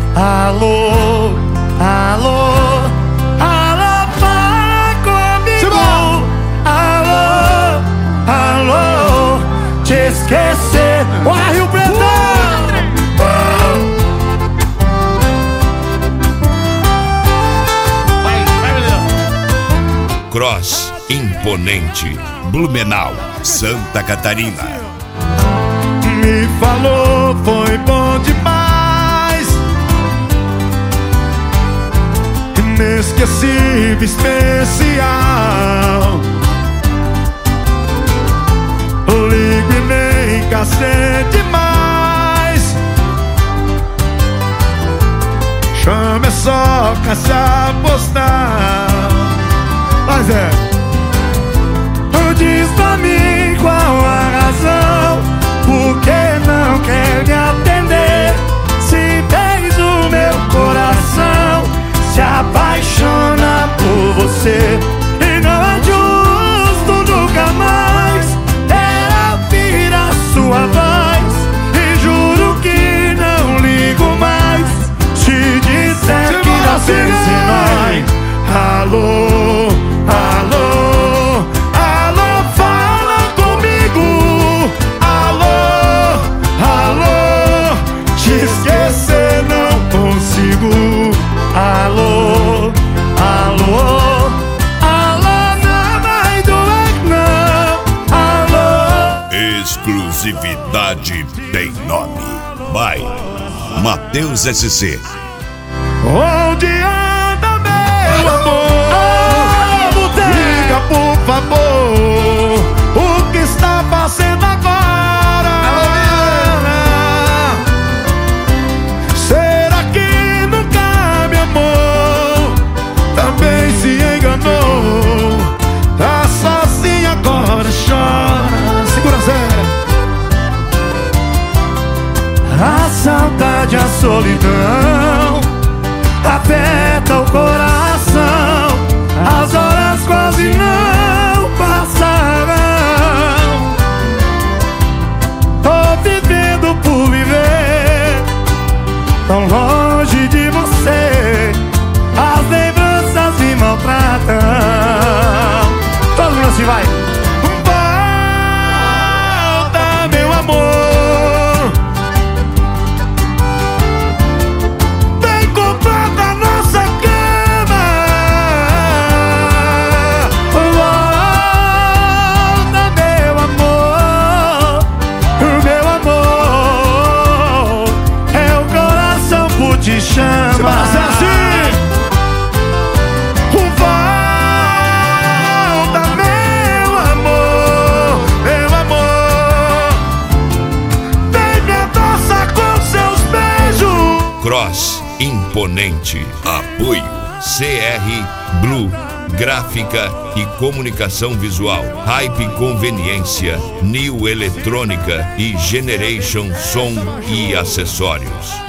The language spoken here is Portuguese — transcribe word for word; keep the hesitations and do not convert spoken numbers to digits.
Alô, alô, alô, fala comigo. Alô, alô, te esquecer. Ó, Rio Preto! Vai, vai, menino. Cross Imponente, Blumenau, Santa Catarina. Me falou, foi bom demais, inesquecível, especial. Ligo e nem cacete mais, chama é só caixa postal. Mas é, diz pra mim qual a razão, por que não quer me atender? Se tens o meu coração, se apaixona por você. E não é justo nunca mais ela vir a sua voz. E juro que não ligo mais se disser que não sei se nós. Alô, alô, alô, fala comigo. Alô, alô, te esquecer não consigo. Alô, alô, alô, não vai doer não. Alô. Exclusividade tem nome. By Matheus S C. Onde anda meu amor? Diga por favor, o que está fazendo agora? Será que nunca me amou? Também se enganou. Tá sozinha agora, chora. Segura Zé. A saudade, a solidão aperta o coração. As horas quase não passarão. Tô vivendo por viver, tão longe de você. As lembranças me maltratam. Todo mundo assim vai. Volta, meu amor. Vem comprar da nossa cama. Volta, meu amor. Meu amor, é o coração que te chama. Se vai ser assim. Volta, meu amor, meu amor. Vem me abraçar com seus beijos. Cross Imponente. Apoio C R Blue, Gráfica e Comunicação Visual, Hype Conveniência, New Eletrônica e Generation Som e Acessórios.